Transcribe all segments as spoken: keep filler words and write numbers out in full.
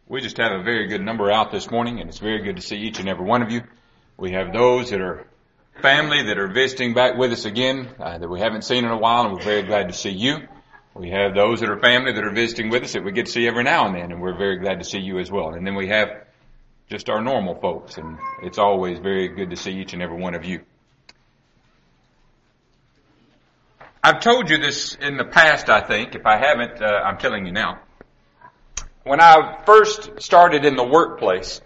We just have a very good number out this morning, and it's very good to see each and every one of you. We have those that are family that are visiting back with us again uh, that we haven't seen in a while, and we're very glad to see you. We have those that are family that are visiting with us that we get to see every now and then, and we're very glad to see you as well. And then we have just our normal folks, and it's always very good to see each and every one of you. I've told you this in the past, I think. If I haven't, uh, I'm telling you now. When I first started in the workplace,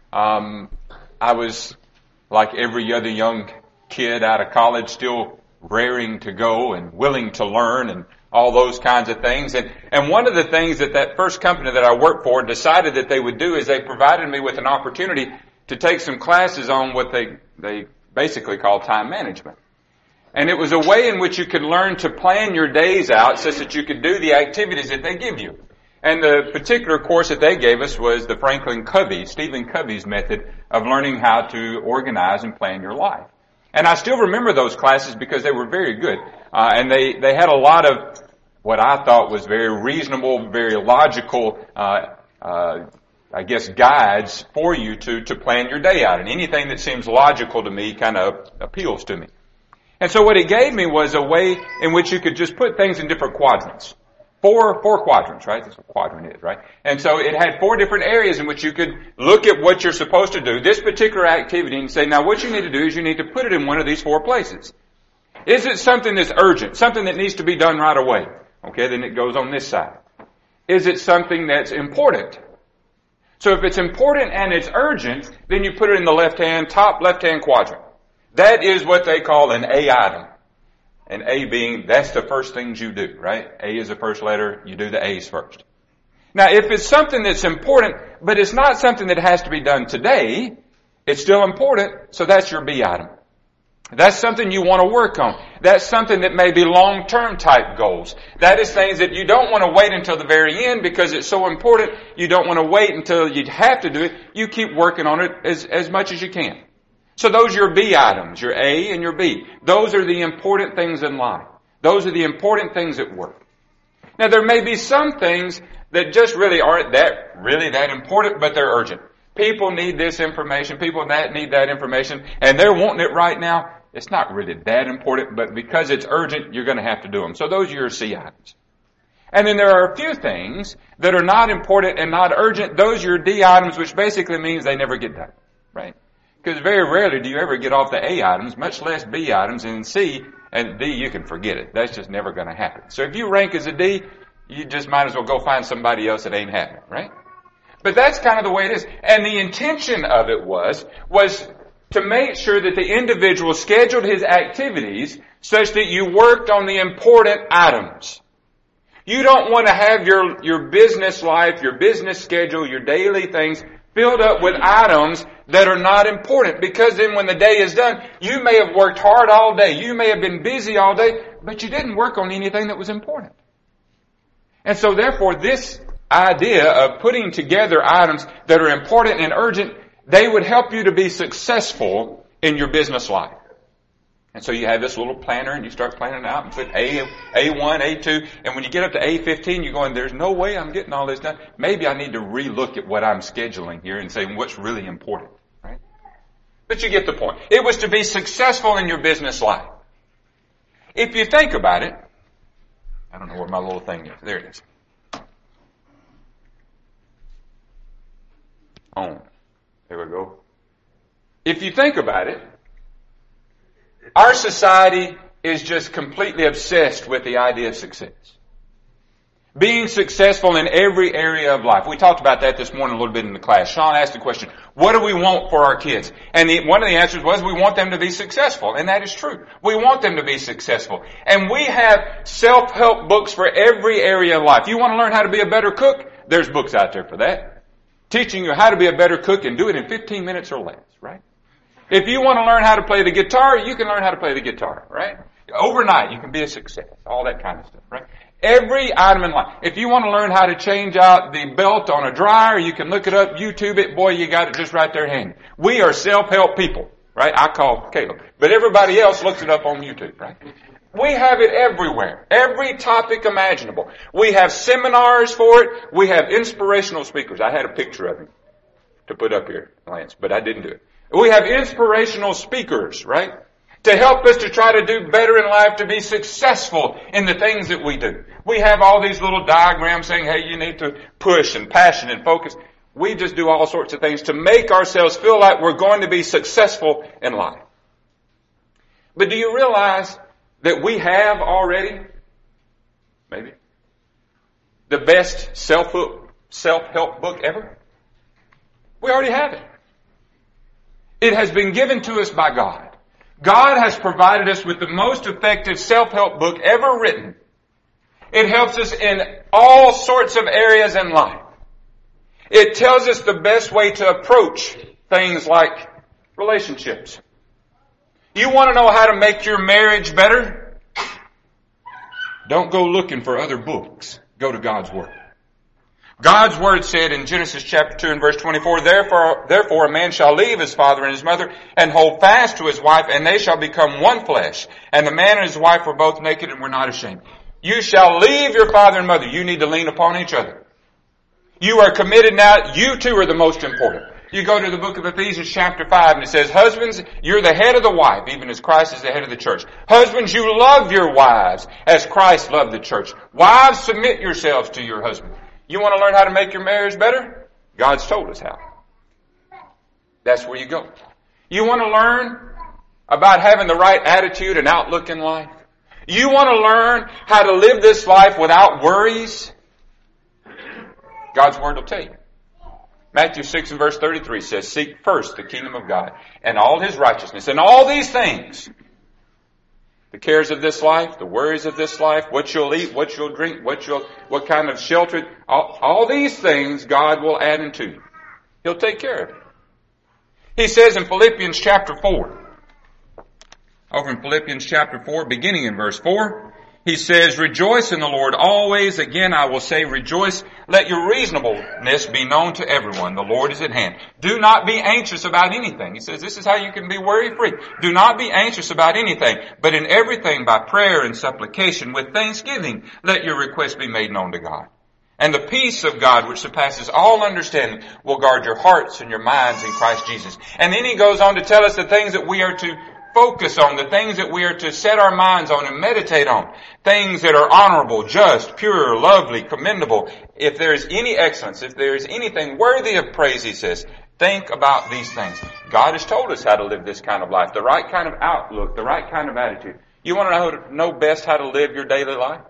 um, I was like every other young kid out of college, still raring to go and willing to learn and all those kinds of things. And, and one of the things that that first company that I worked for decided that they would do is they provided me with an opportunity to take some classes on what they, they basically call time management. And it was a way in which you could learn to plan your days out such that you could do the activities that they give you. And the particular course that they gave us was the Franklin Covey, Stephen Covey's method of learning how to organize and plan your life. And I still remember those classes because they were very good. Uh, and they, they had a lot of what I thought was very reasonable, very logical, uh, uh, I guess, guides for you to, to plan your day out. And anything that seems logical to me kind of appeals to me. And so what it gave me was a way in which you could just put things in different quadrants. Four, four quadrants, right? That's what a quadrant is, right? And so it had four different areas in which you could look at what you're supposed to do, this particular activity, and say, now what you need to do is you need to put it in one of these four places. Is it something that's urgent, something that needs to be done right away? Okay, then it goes on this side. Is it something that's important? So if it's important and it's urgent, then you put it in the left-hand, top left-hand quadrant. That is what they call an A item. And A being, that's the first things you do, right? A is the first letter, you do the A's first. Now, if it's something that's important, but it's not something that has to be done today, it's still important, so that's your B item. That's something you want to work on. That's something that may be long-term type goals. That is things that you don't want to wait until the very end because it's so important. You don't want to wait until you have to do it. You keep working on it as, as much as you can. So those are your B items, your A and your B. Those are the important things in life. Those are the important things at work. Now there may be some things that just really aren't that, really that important, but they're urgent. People need this information, people that need that information, and they're wanting it right now. It's not really that important, but because it's urgent, you're going to have to do them. So those are your C items. And then there are a few things that are not important and not urgent. Those are your D items, which basically means they never get done, right? Because very rarely do you ever get off the A items, much less B items, and C and D, you can forget it. That's just never going to happen. So if you rank as a D, you just might as well go find somebody else that ain't happening, right? But that's kind of the way it is. And the intention of it was, was to make sure that the individual scheduled his activities such that you worked on the important items. You don't want to have your, your business life, your business schedule, your daily things filled up with items that are not important, because then when the day is done, you may have worked hard all day, you may have been busy all day, but you didn't work on anything that was important. And so therefore this idea of putting together items that are important and urgent, they would help you to be successful in your business life. And so you have this little planner and you start planning out and put A, A1, A two, and when you get up to A fifteen, you're going, there's no way I'm getting all this done. Maybe I need to relook at what I'm scheduling here and say what's really important, right? But you get the point. It was to be successful in your business life. If you think about it, I don't know where my little thing is. There it is. On. There we go. If you think about it, our society is just completely obsessed with the idea of success. Being successful in every area of life. We talked about that this morning a little bit in the class. Sean asked the question, what do we want for our kids? And the, one of the answers was we want them to be successful. And that is true. We want them to be successful. And we have self-help books for every area of life. You want to learn how to be a better cook? There's books out there for that. Teaching you how to be a better cook and do it in fifteen minutes or less, right? If you want to learn how to play the guitar, you can learn how to play the guitar, right? Overnight, you can be a success. All that kind of stuff, right? Every item in life. If you want to learn how to change out the belt on a dryer, you can look it up, YouTube it. Boy, you got it just right there handy. We are self-help people, right? I call Caleb. But everybody else looks it up on YouTube, right? We have it everywhere. Every topic imaginable. We have seminars for it. We have inspirational speakers. I had a picture of him to put up here, Lance, but I didn't do it. We have inspirational speakers, right? To help us to try to do better in life, to be successful in the things that we do. We have all these little diagrams saying, hey, you need to push and passion and focus. We just do all sorts of things to make ourselves feel like we're going to be successful in life. But do you realize that we have already, maybe, the best self-help self-help book ever? We already have it. It has been given to us by God. God has provided us with the most effective self-help book ever written. It helps us in all sorts of areas in life. It tells us the best way to approach things like relationships. You want to know how to make your marriage better? Don't go looking for other books. Go to God's Word. God's Word said in Genesis chapter two and verse twenty-four, Therefore, therefore a man shall leave his father and his mother and hold fast to his wife, and they shall become one flesh. And the man and his wife were both naked and were not ashamed. You shall leave your father and mother. You need to lean upon each other. You are committed now. You two are the most important. You go to the book of Ephesians chapter five and it says, Husbands, you're the head of the wife, even as Christ is the head of the church. Husbands, you love your wives as Christ loved the church. Wives, submit yourselves to your husband. You want to learn how to make your marriage better? God's told us how. That's where you go. You want to learn about having the right attitude and outlook in life? You want to learn how to live this life without worries? God's Word will tell you. Matthew six and verse thirty-three says, Seek first the kingdom of God and all His righteousness, and all these things, the cares of this life, the worries of this life, what you'll eat, what you'll drink, what you'll, what kind of shelter, all, all these things God will add into you. He'll take care of it. He says in Philippians chapter four, over in Philippians chapter four, beginning in verse four, he says, Rejoice in the Lord always. Again, I will say rejoice. Let your reasonableness be known to everyone. The Lord is at hand. Do not be anxious about anything. He says this is how you can be worry-free. Do not be anxious about anything, but in everything by prayer and supplication with thanksgiving, let your requests be made known to God. And the peace of God, which surpasses all understanding, will guard your hearts and your minds in Christ Jesus. And then he goes on to tell us the things that we are to focus on, the things that we are to set our minds on and meditate on. Things that are honorable, just, pure, lovely, commendable. If there is any excellence, if there is anything worthy of praise, he says, think about these things. God has told us how to live this kind of life, the right kind of outlook, the right kind of attitude. You want to know, know best how to live your daily life?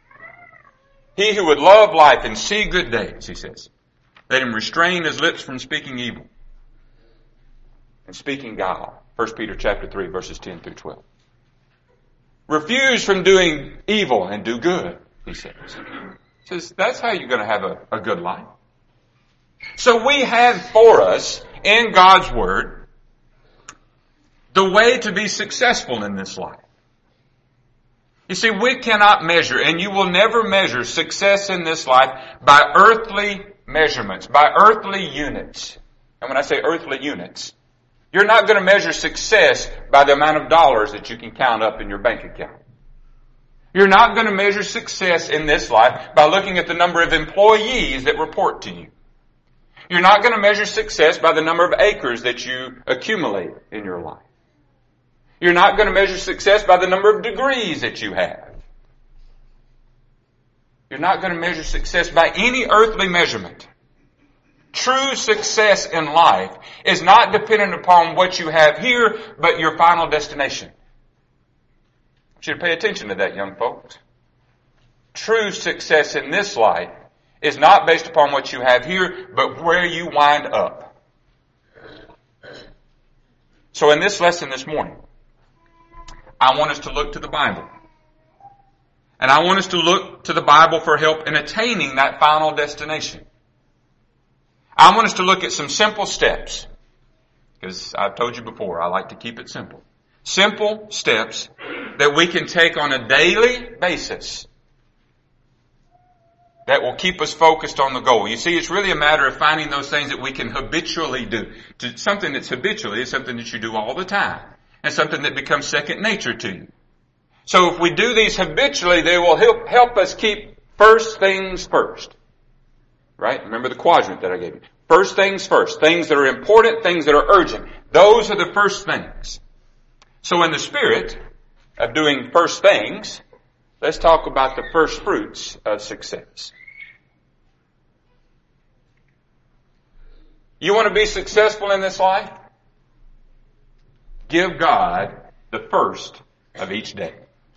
He who would love life and see good days, he says, let him restrain his lips from speaking evil and speaking guile. First Peter chapter three, verses ten through twelve. Refuse from doing evil and do good, he says. He says, that's how you're going to have a, a good life. So we have for us, in God's Word, the way to be successful in this life. You see, we cannot measure, and you will never measure success in this life by earthly measurements, by earthly units. And when I say earthly units, you're not going to measure success by the amount of dollars that you can count up in your bank account. You're not going to measure success in this life by looking at the number of employees that report to you. You're not going to measure success by the number of acres that you accumulate in your life. You're not going to measure success by the number of degrees that you have. You're not going to measure success by any earthly measurement. True success in life is not dependent upon what you have here, but your final destination. You should pay attention to that, young folks. True success in this life is not based upon what you have here, but where you wind up. So in this lesson this morning, I want us to look to the Bible. And I want us to look to the Bible for help in attaining that final destination. I want us to look at some simple steps, because I've told you before, I like to keep it simple. Simple steps that we can take on a daily basis that will keep us focused on the goal. You see, it's really a matter of finding those things that we can habitually do. To, something that's habitually is something that you do all the time, and something that becomes second nature to you. So if we do these habitually, they will help, help us keep first things first. Right? Remember the quadrant that I gave you. First things first. Things that are important, things that are urgent. Those are the first things. So in the spirit of doing first things, let's talk about the first fruits of success. You want to be successful in this life? Give God the first of each day.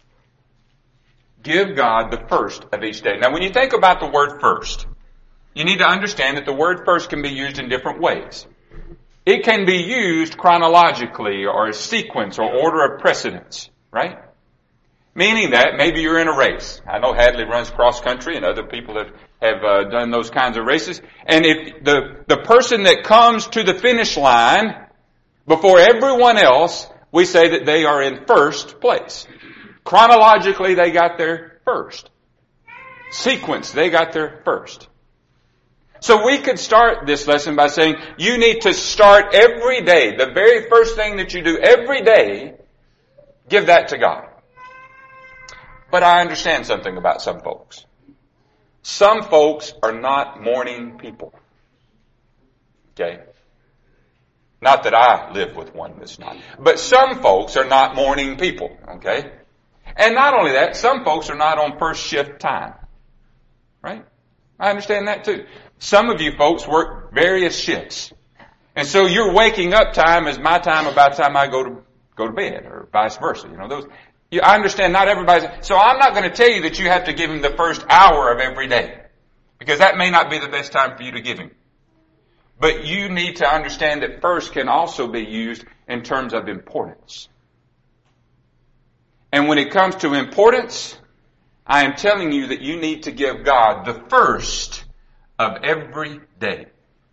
Give God the first of each day. Now when you think about the word first, you need to understand that the word first can be used in different ways. It can be used chronologically or as sequence or order of precedence, right? Meaning that maybe you're in a race. I know Hadley runs cross country and other people have, have uh, done those kinds of races. And if the, the person that comes to the finish line before everyone else, we say that they are in first place. Chronologically, they got there first. Sequence, they got there first. So we could start this lesson by saying, you need to start every day, the very first thing that you do every day, give that to God. But I understand something about some folks. Some folks are not morning people. Okay? Not that I live with one that's not. But some folks are not morning people. Okay? And not only that, some folks are not on first shift time. Right? I understand that too. Some of you folks work various shifts. And so your waking up time is my time about the time I go to go to bed, or vice versa. You know, those you, I understand not everybody's, so I'm not going to tell you that you have to give him the first hour of every day, because that may not be the best time for you to give him. But you need to understand that first can also be used in terms of importance. And when it comes to importance, I am telling you that you need to give God the first of every day.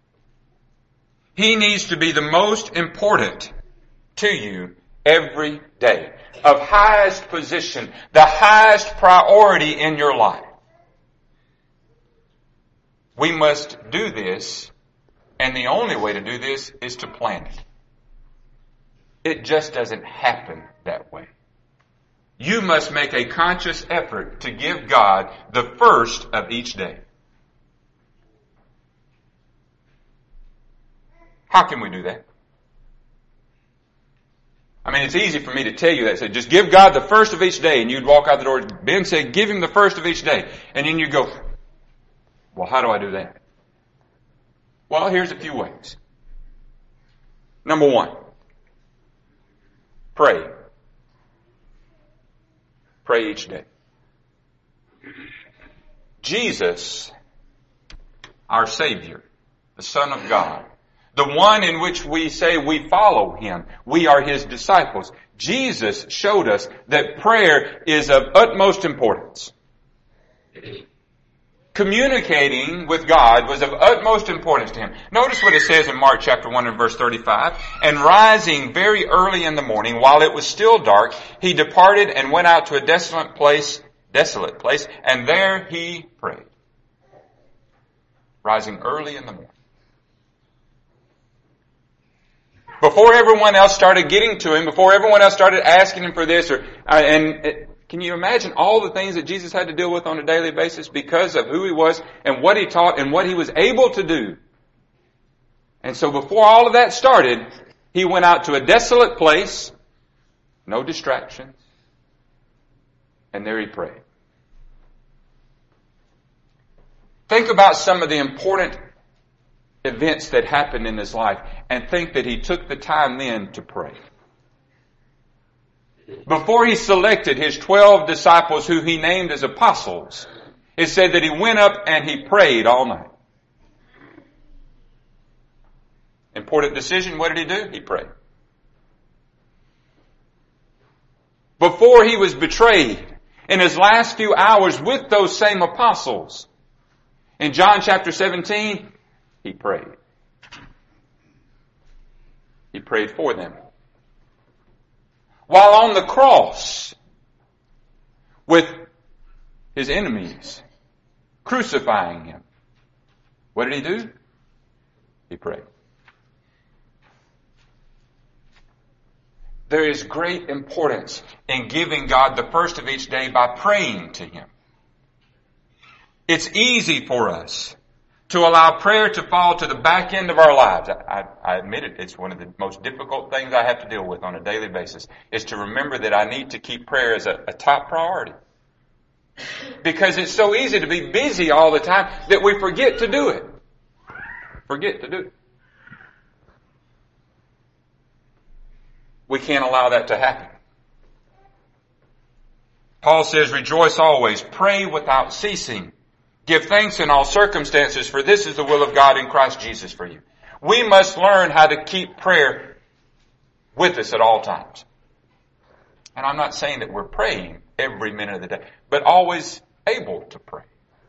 He needs to be the most important to you every day, of highest position, the highest priority in your life. We must do this, and the only way to do this is to plan it. It just doesn't happen that way. You must make a conscious effort to give God the first of each day. How can we do that? I mean, it's easy for me to tell you that. Say, just give God the first of each day, and you'd walk out the door. Ben said, give him the first of each day. And then you go, well, how do I do that? Well, here's a few ways. Number one, pray. Pray each day. Jesus, our Savior, the Son of God, the one in which we say we follow Him, we are His disciples. Jesus showed us that prayer is of utmost importance. Communicating with God was of utmost importance to Him. Notice what it says in Mark chapter one and verse thirty-five. And rising very early in the morning, while it was still dark, He departed and went out to a desolate place, desolate place, and there He prayed. Rising early in the morning. Before everyone else started getting to Him, before everyone else started asking Him for this, or uh, and it, can you imagine all the things that Jesus had to deal with on a daily basis because of who He was and what He taught and what He was able to do? And so before all of that started, He went out to a desolate place, no distractions, and there He prayed. Think about some of the important events that happened in His life and think that He took the time then to pray. Before He selected His twelve disciples who He named as apostles, it said that He went up and He prayed all night. Important decision, what did He do? He prayed. Before He was betrayed, in His last few hours with those same apostles, in John chapter seventeen, He prayed. He prayed for them. While on the cross with His enemies crucifying him. What did he do? He prayed. There is great importance in giving God the first of each day by praying to him. It's easy for us to allow prayer to fall to the back end of our lives. I, I, I admit it, it's one of the most difficult things I have to deal with on a daily basis, is to remember that I need to keep prayer as a, a top priority. Because it's so easy to be busy all the time that we forget to do it. Forget to do it. We can't allow that to happen. Paul says, rejoice always, pray without ceasing. Give thanks in all circumstances, for this is the will of God in Christ Jesus for you. We must learn how to keep prayer with us at all times. And I'm not saying that we're praying every minute of the day, but always able to pray.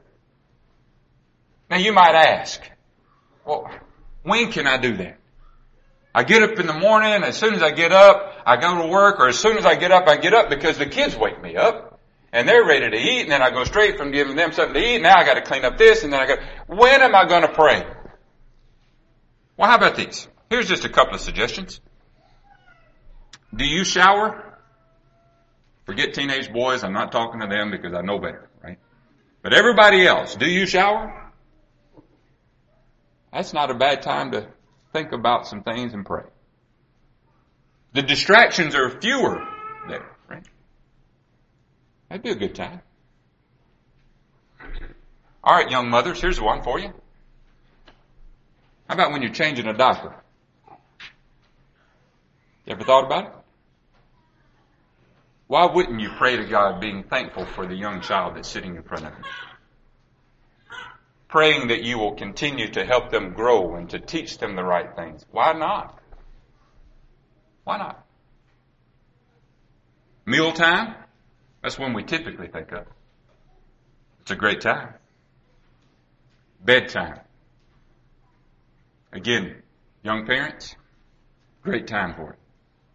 Now you might ask, well, when can I do that? I get up in the morning, as soon as I get up, I go to work, or as soon as I get up, I get up because the kids wake me up, and they're ready to eat, and then I go straight from giving them something to eat, now I got to clean up this, and then I got, when am I going to pray? Well, how about these? Here's just a couple of suggestions. Do you shower? Forget teenage boys, I'm not talking to them because I know better, right? But everybody else, do you shower? That's not a bad time to think about some things and pray. The distractions are fewer there, right? That'd be a good time. All right, young mothers, here's one for you. How about when you're changing a diaper? You ever thought about it? Why wouldn't you pray to God being thankful for the young child that's sitting in front of you? Praying that you will continue to help them grow and to teach them the right things. Why not? Why not? Mealtime? That's when we typically think of. It's a great time. Bedtime. Again, young parents, great time for it.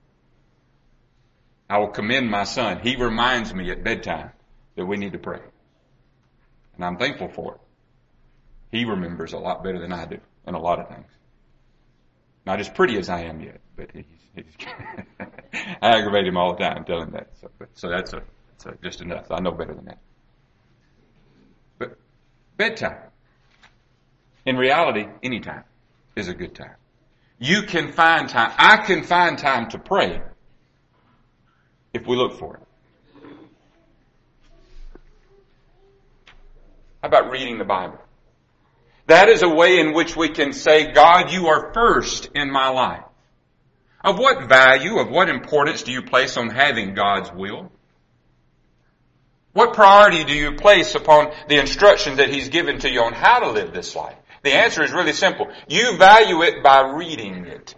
I will commend my son. He reminds me at bedtime that we need to pray. And I'm thankful for it. He remembers a lot better than I do in a lot of things. Not as pretty as I am yet, but he's, he's I aggravate him all the time telling him that. So, so that's, a, that's a, just enough. I know better than that. But bedtime, in reality, any time is a good time. You can find time. I can find time to pray if we look for it. How about reading the Bible? That is a way in which we can say, God, you are first in my life. Of what value, of what importance do you place on having God's will? What priority do you place upon the instructions that He's given to you on how to live this life? The answer is really simple. You value it by reading it.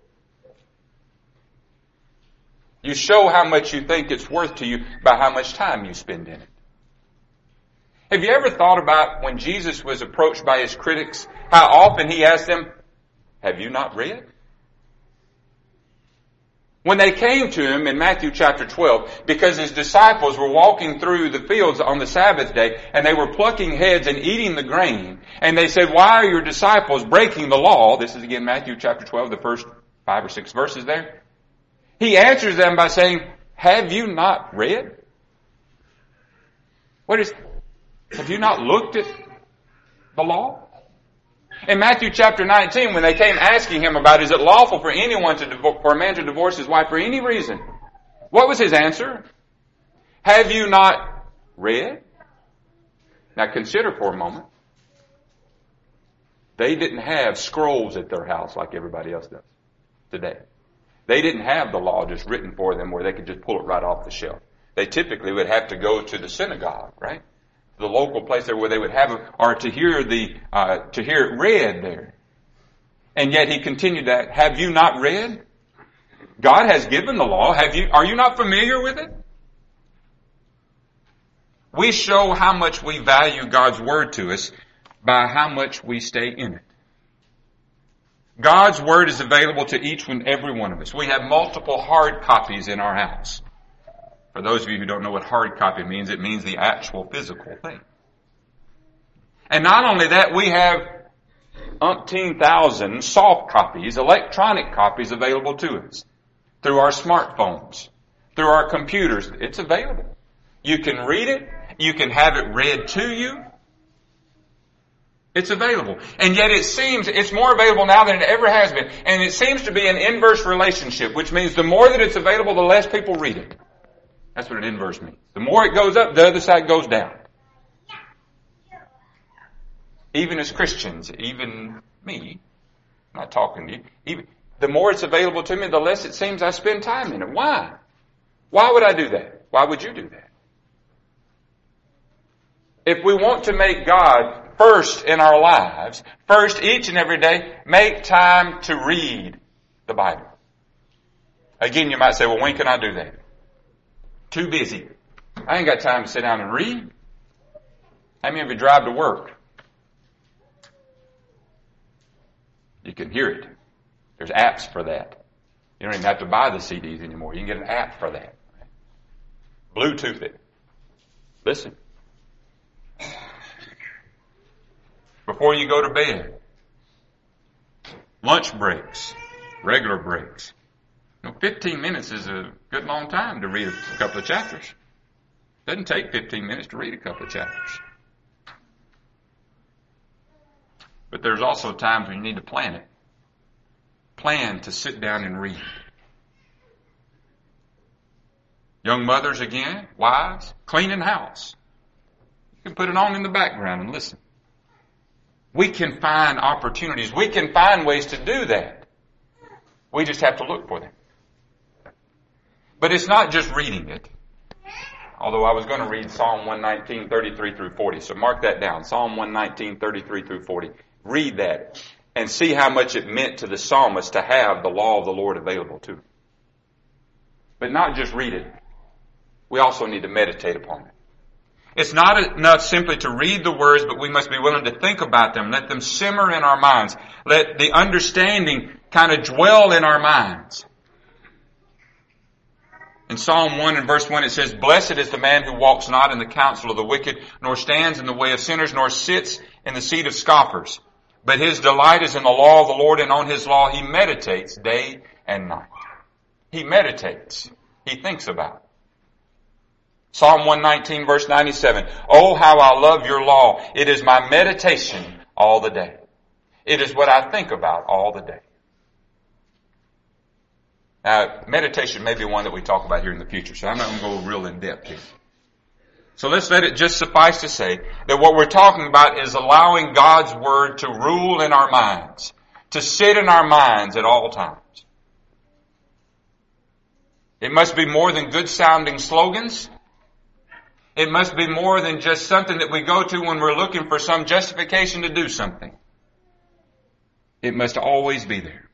You show how much you think it's worth to you by how much time you spend in it. Have you ever thought about when Jesus was approached by His critics, how often He asked them, have you not read? When they came to Him in Matthew chapter twelve, because His disciples were walking through the fields on the Sabbath day, and they were plucking heads and eating the grain, and they said, why are your disciples breaking the law? This is again Matthew chapter twelve, the first five or six verses there. He answers them by saying, have you not read? What is, have you not looked at the law? In Matthew chapter nineteen, when they came asking Him about, is it lawful for anyone to, divo- for a man to divorce his wife for any reason? What was His answer? Have you not read? Now consider for a moment. They didn't have scrolls at their house like everybody else does today. They didn't have the law just written for them where they could just pull it right off the shelf. They typically would have to go to the synagogue, right? The local place there where they would have it, or to hear the uh, to hear it read there. And yet He continued that. Have you not read? God has given the law. Have you? Are you not familiar with it? We show how much we value God's word to us by how much we stay in it. God's word is available to each and every one of us. We have multiple hard copies in our house. For those of you who don't know what hard copy means, it means the actual physical thing. And not only that, we have umpteen thousand soft copies, electronic copies available to us through our smartphones, through our computers. It's available. You can read it. You can have it read to you. It's available. And yet it seems it's more available now than it ever has been. And it seems to be an inverse relationship, which means the more that it's available, the less people read it. That's what an inverse means. The more it goes up, the other side goes down. Even as Christians, even me, I'm not talking to you, even, the more it's available to me, the less it seems I spend time in it. Why? Why would I do that? Why would you do that? If we want to make God first in our lives, first each and every day, make time to read the Bible. Again, you might say, well, when can I do that? Too busy. I ain't got time to sit down and read. How many of you drive to work? You can hear it. There's apps for that. You don't even have to buy the C Ds anymore. You can get an app for that. Bluetooth it. Listen. Before you go to bed. Lunch breaks. Regular breaks. You know, fifteen minutes is a good long time to read a couple of chapters. It doesn't take fifteen minutes to read a couple of chapters. But there's also times when you need to plan it. Plan to sit down and read. Young mothers again, wives, cleaning house. You can put it on in the background and listen. We can find opportunities. We can find ways to do that. We just have to look for them. But it's not just reading it. Although I was going to read Psalm one nineteen, thirty-three through forty. So mark that down. Psalm one nineteen, thirty-three through forty. Read that and see how much it meant to the psalmist to have the law of the Lord available to him. But not just read it. We also need to meditate upon it. It's not enough simply to read the words, but we must be willing to think about them. Let them simmer in our minds. Let the understanding kind of dwell in our minds. In Psalm one and verse one it says, "Blessed is the man who walks not in the counsel of the wicked, nor stands in the way of sinners, nor sits in the seat of scoffers. But his delight is in the law of the Lord, and on his law he meditates day and night." He meditates. He thinks about it. Psalm one nineteen verse ninety-seven, "Oh, how I love your law. It is my meditation all the day." It is what I think about all the day. Now, meditation may be one that we talk about here in the future, so I'm not going to go real in depth here. So let's let it just suffice to say that what we're talking about is allowing God's Word to rule in our minds, to sit in our minds at all times. It must be more than good sounding slogans. It must be more than just something that we go to when we're looking for some justification to do something. It must always be there.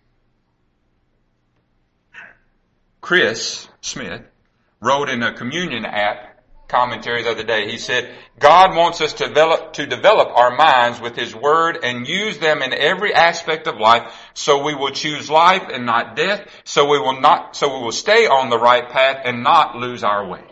Chris Smith wrote in a Communion app commentary the other day, he said, "God wants us to develop, to develop our minds with His Word and use them in every aspect of life, so we will choose life and not death, so we will not, so we will stay on the right path and not lose our way."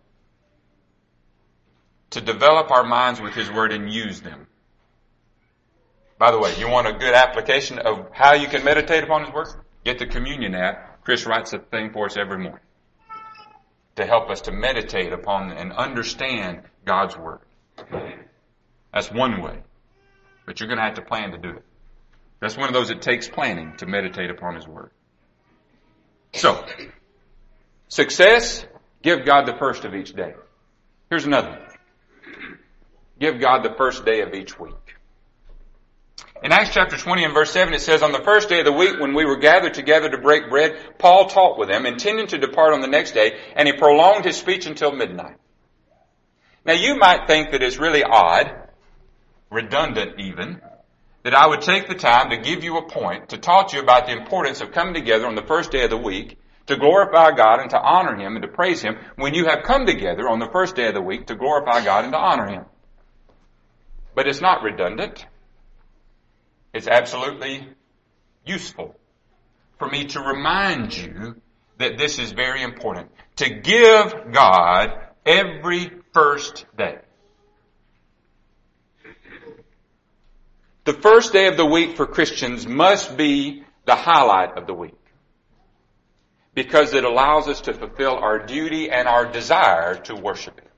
To develop our minds with His Word and use them. By the way, you want a good application of how you can meditate upon His Word? Get the Communion app. Chris writes a thing for us every morning to help us to meditate upon and understand God's Word. That's one way. But you're going to have to plan to do it. That's one of those that takes planning to meditate upon His Word. So, success, give God the first of each day. Here's another one. Give God the first day of each week. In Acts chapter twenty and verse seven it says, "On the first day of the week when we were gathered together to break bread, Paul taught with them, intending to depart on the next day, and he prolonged his speech until midnight." Now you might think that it's really odd, redundant even, that I would take the time to give you a point to talk to you about the importance of coming together on the first day of the week to glorify God and to honor Him and to praise Him when you have come together on the first day of the week to glorify God and to honor Him. But it's not redundant. It's absolutely useful for me to remind you that this is very important. To give God every first day. The first day of the week for Christians must be the highlight of the week, because it allows us to fulfill our duty and our desire to worship Him.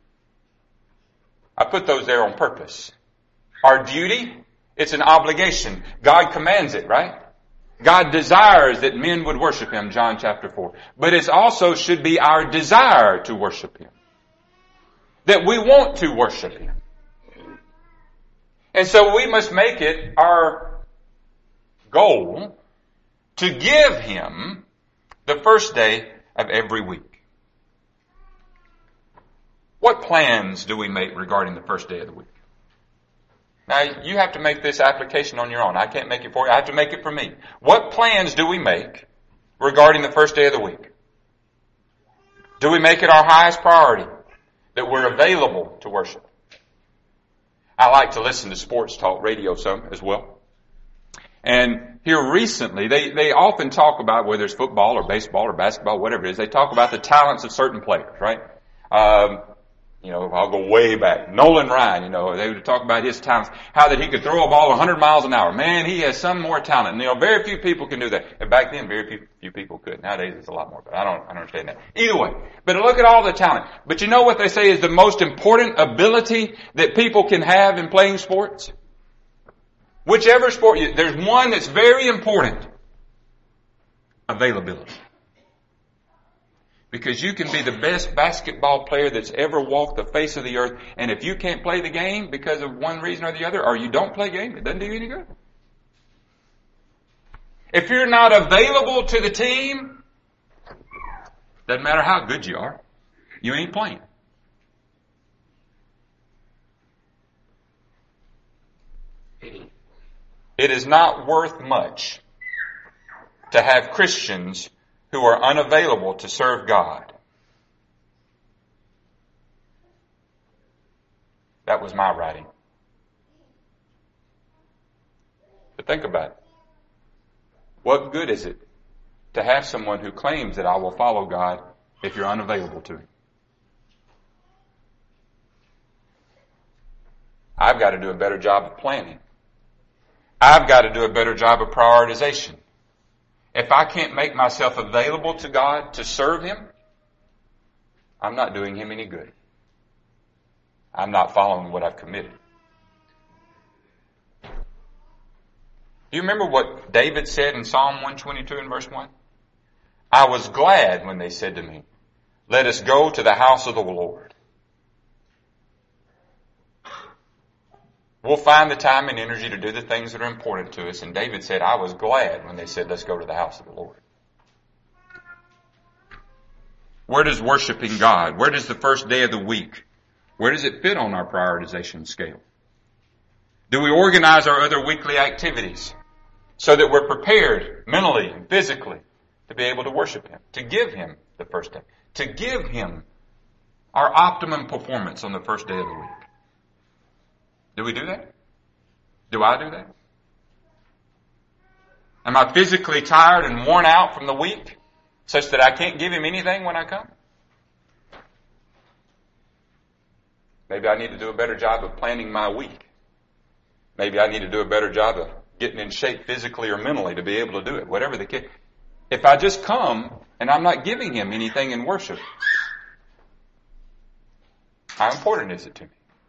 I put those there on purpose. Our duty, it's an obligation. God commands it, right? God desires that men would worship Him, John chapter four. But it also should be our desire to worship Him. That we want to worship Him. And so we must make it our goal to give Him the first day of every week. What plans do we make regarding the first day of the week? Now, you have to make this application on your own. I can't make it for you. I have to make it for me. What plans do we make regarding the first day of the week? Do we make it our highest priority, that we're available to worship? I like to listen to sports talk radio some as well. And here recently, they, they often talk about, whether it's football or baseball or basketball, whatever it is, they talk about the talents of certain players, right? Um, you know, I'll go way back. Nolan Ryan, you know, they would talk about his talents, how that he could throw a ball one hundred miles an hour. Man, he has some more talent. And, you know, very few people can do that. And back then, very few, few people could. Nowadays, it's a lot more, but I don't, I don't understand that. Either way, but look at all the talent. But you know what they say is the most important ability that people can have in playing sports? Whichever sport, you, there's one that's very important. Availability. Because you can be the best basketball player that's ever walked the face of the earth, and if you can't play the game because of one reason or the other, or you don't play the game, it doesn't do you any good. If you're not available to the team, doesn't matter how good you are, you ain't playing. It is not worth much to have Christians who are unavailable to serve God. That was my writing. But think about it. What good is it to have someone who claims that I will follow God if you're unavailable to Him? I've got to do a better job of planning. I've got to do a better job of prioritization. If I can't make myself available to God to serve Him, I'm not doing Him any good. I'm not following what I've committed. Do you remember what David said in Psalm one twenty-two and verse one? I was glad when they said to me, let us go to the house of the Lord. We'll find the time and energy to do the things that are important to us. And David said, I was glad when they said, let's go to the house of the Lord. Where does worshiping God, where does the first day of the week, where does it fit on our prioritization scale? Do we organize our other weekly activities so that we're prepared mentally and physically to be able to worship Him, to give Him the first day, to give Him our optimum performance on the first day of the week? Do we do that? Do I do that? Am I physically tired and worn out from the week such that I can't give Him anything when I come? Maybe I need to do a better job of planning my week. Maybe I need to do a better job of getting in shape physically or mentally to be able to do it, whatever the case. If I just come and I'm not giving Him anything in worship, how important is it to me?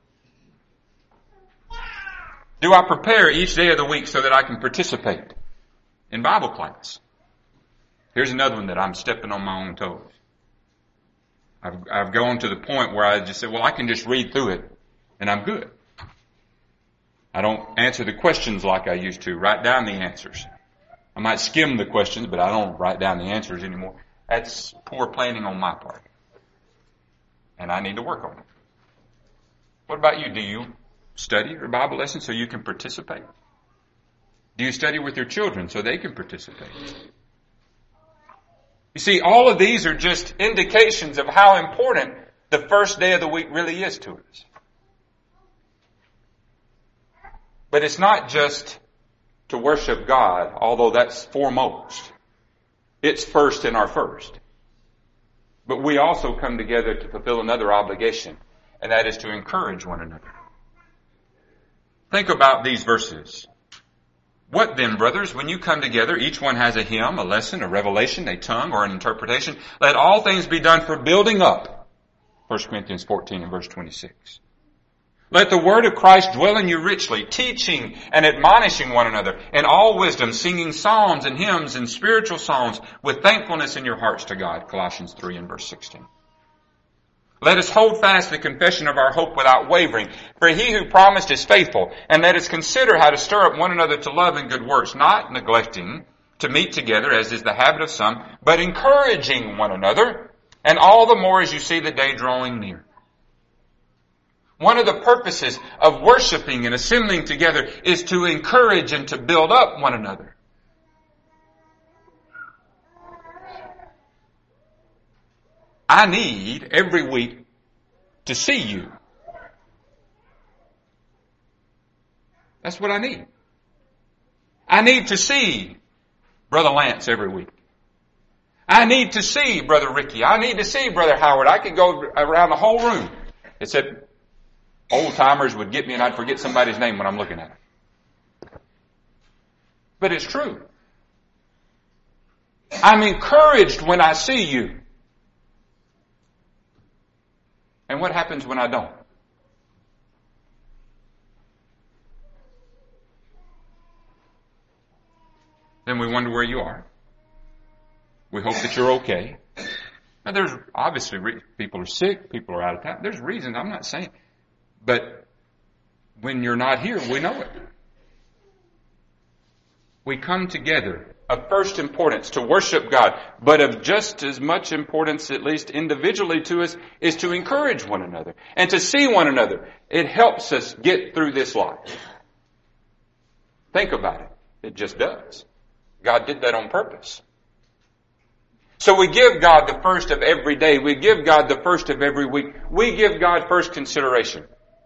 Do I prepare each day of the week so that I can participate in Bible class? Here's another one that I'm stepping on my own toes. I've, I've gone to the point where I just said, well, I can just read through it and I'm good. I don't answer the questions like I used to, write down the answers. I might skim the questions, but I don't write down the answers anymore. That's poor planning on my part. And I need to work on it. What about you? Do you study your Bible lesson so you can participate? Do you study with your children so they can participate? You see, all of these are just indications of how important the first day of the week really is to us. But it's not just to worship God, although that's foremost. It's first in our first. But we also come together to fulfill another obligation, and that is to encourage one another. Think about these verses. What then, brothers, when you come together, each one has a hymn, a lesson, a revelation, a tongue, or an interpretation. Let all things be done for building up. First Corinthians fourteen and verse twenty-six. Let the word of Christ dwell in you richly, teaching and admonishing one another in all wisdom, singing psalms and hymns and spiritual songs with thankfulness in your hearts to God. Colossians three and verse sixteen. Let us hold fast the confession of our hope without wavering, for he who promised is faithful. And let us consider how to stir up one another to love and good works, not neglecting to meet together, as is the habit of some, but encouraging one another, and all the more as you see the day drawing near. One of the purposes of worshiping and assembling together is to encourage and to build up one another. I need every week to see you. That's what I need. I need to see Brother Lance every week. I need to see Brother Ricky. I need to see Brother Howard. I could go around the whole room. Except old timers would get me and I'd forget somebody's name when I'm looking at it. But it's true. I'm encouraged when I see you. And what happens when I don't? Then we wonder where you are. We hope that you're okay. Now there's obviously re- people are sick, people are out of town. There's reasons, I'm not saying. But when you're not here, we know it. We come together of first importance to worship God, but of just as much importance, at least individually to us, is to encourage one another and to see one another. It helps us get through this life. Think about it. It just does. God did that on purpose. So we give God the first of every day. We give God the first of every week. We give God first consideration.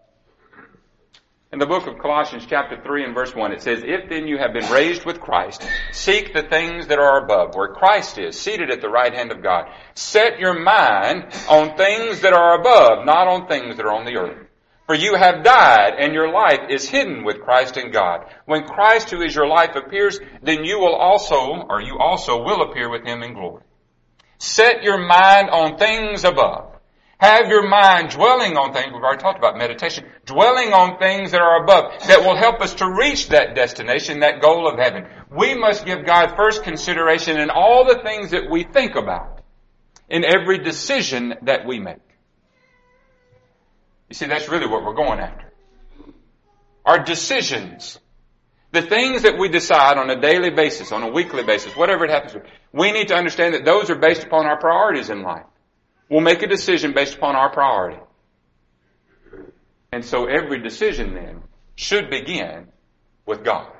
In the book of Colossians chapter three and verse one, it says, If then you have been raised with Christ, seek the things that are above, where Christ is, seated at the right hand of God. Set your mind on things that are above, not on things that are on the earth. For you have died, and your life is hidden with Christ in God. When Christ, who is your life, appears, then you will also, or you also will appear with him in glory. Set your mind on things above. Have your mind dwelling on things, we've already talked about meditation, dwelling on things that are above, that will help us to reach that destination, that goal of heaven. We must give God first consideration in all the things that we think about, in every decision that we make. You see, that's really what we're going after. Our decisions, the things that we decide on a daily basis, on a weekly basis, whatever it happens to be, we need to understand that those are based upon our priorities in life. We'll make a decision based upon our priority. And so every decision then should begin with God.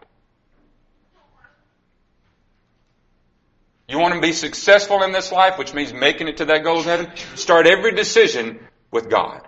You want to be successful in this life, which means making it to that goal of heaven? Start every decision with God.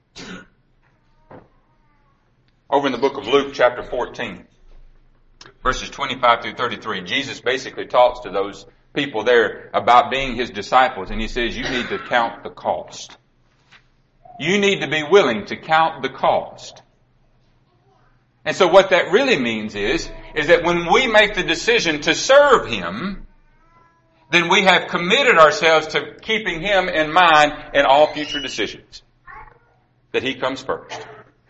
Over in the book of Luke chapter fourteen, verses twenty-five through thirty-three, Jesus basically talks to those people there about being his disciples, and he says you need to count the cost. You need to be willing to count the cost. And so what that really means is, is that when we make the decision to serve him, then we have committed ourselves to keeping him in mind in all future decisions. That he comes first.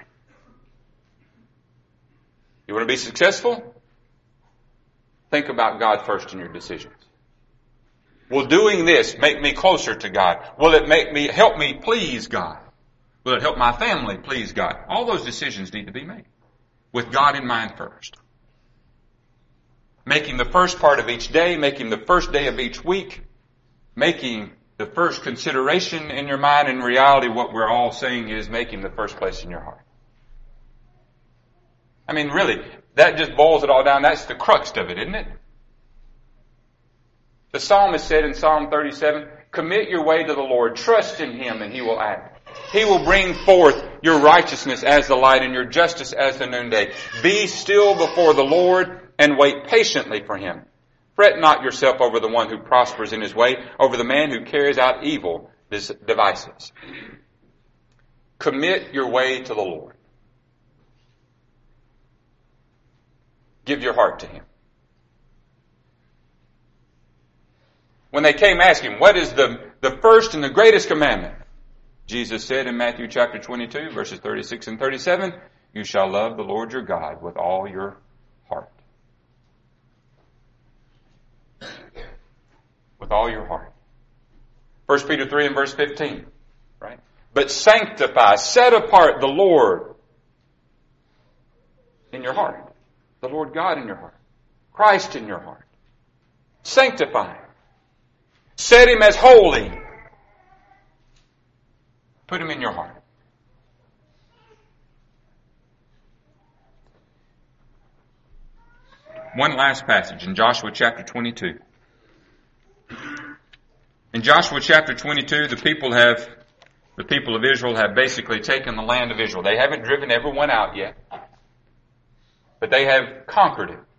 You want to be successful? Think about God first in your decisions. Will doing this make me closer to God? Will it make me, help me please God? Will it help my family please God? All those decisions need to be made with God in mind first. Making the first part of each day, making the first day of each week, making the first consideration in your mind. In reality, what we're all saying is making the first place in your heart. I mean, really, that just boils it all down. That's the crux of it, isn't it? The psalmist said in Psalm thirty-seven, commit your way to the Lord, trust in him, and he will act. He will bring forth your righteousness as the light and your justice as the noonday. Be still before the Lord and wait patiently for him. Fret not yourself over the one who prospers in his way, over the man who carries out evil devices. Commit your way to the Lord. give your heart to Him. When they came asking, what is the, the first and the greatest commandment? Jesus said in Matthew chapter twenty-two, verses thirty-six and thirty-seven, you shall love the Lord your God with all your heart. With all your heart. First Peter three and verse fifteen, right? But sanctify, set apart the Lord in your heart. The Lord God in your heart. Christ in your heart. Sanctify Him. Set Him as holy. Put Him in your heart. One last passage in Joshua chapter twenty-two. In Joshua chapter twenty-two, the people have, the people of Israel have basically taken the land of Israel. They haven't driven everyone out yet, but they have conquered it.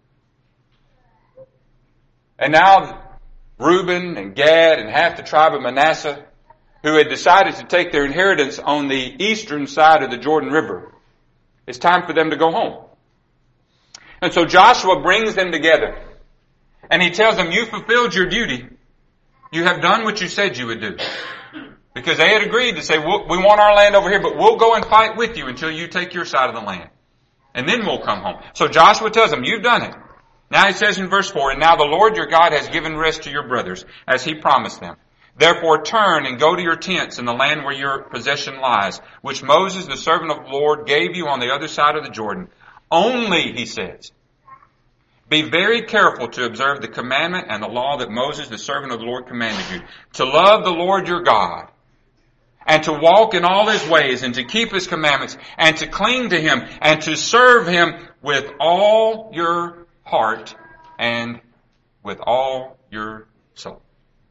And now Reuben and Gad and half the tribe of Manasseh, who had decided to take their inheritance on the eastern side of the Jordan River, it's time for them to go home. And so Joshua brings them together, and he tells them, you fulfilled your duty. You have done what you said you would do. Because they had agreed to say, we'll, we want our land over here, but we'll go and fight with you until you take your side of the land. And then we'll come home. So Joshua tells them, you've done it. Now he says in verse four, and now the Lord your God has given rest to your brothers, as He promised them. Therefore turn and go to your tents in the land where your possession lies, which Moses, the servant of the Lord, gave you on the other side of the Jordan. Only, he says, be very careful to observe the commandment and the law that Moses, the servant of the Lord, commanded you, to love the Lord your God, and to walk in all His ways, and to keep His commandments, and to cling to Him, and to serve Him with all your heart and with all your soul.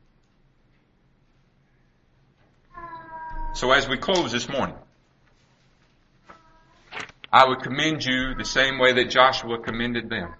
So as we close this morning, I would commend you the same way that Joshua commended them.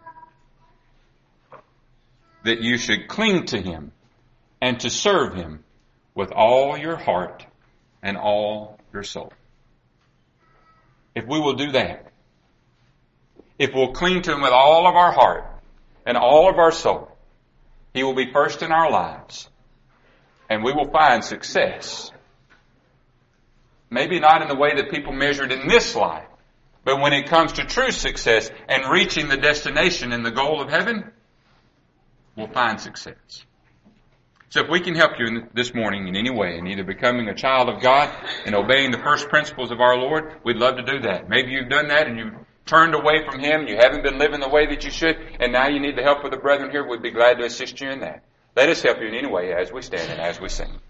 That you should cling to Him and to serve Him with all your heart and all your soul. If we will do that, if we'll cling to Him with all of our heart and all of our soul, He will be first in our lives, and we will find success. Maybe not in the way that people measure it in this life, but when it comes to true success and reaching the destination and the goal of heaven, we'll find success. So if we can help you in this morning in any way, in either becoming a child of God and obeying the first principles of our Lord, we'd love to do that. Maybe you've done that and you've turned away from Him, you haven't been living the way that you should, and now you need the help of the brethren here. We'd be glad to assist you in that. Let us help you in any way as we stand and as we sing.